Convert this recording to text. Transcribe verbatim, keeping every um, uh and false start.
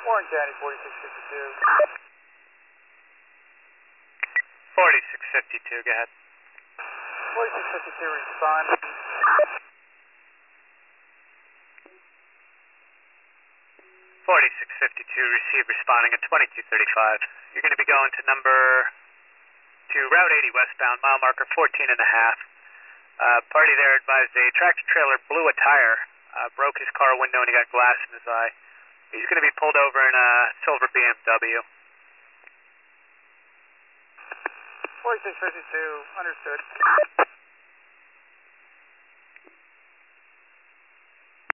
Warren County, forty-six fifty-two. forty-six fifty-two, go ahead. forty-six fifty-two, respond. forty-six fifty-two, receive, responding at twenty-two thirty-five. You're going to be going to number, to Route eighty westbound, mile marker fourteen and a half. Uh, party there advised a tractor trailer blew a tire, uh, broke his car window and he got glass in his eye. He's going to be pulled over in a silver B M W. forty-six fifty-two, understood.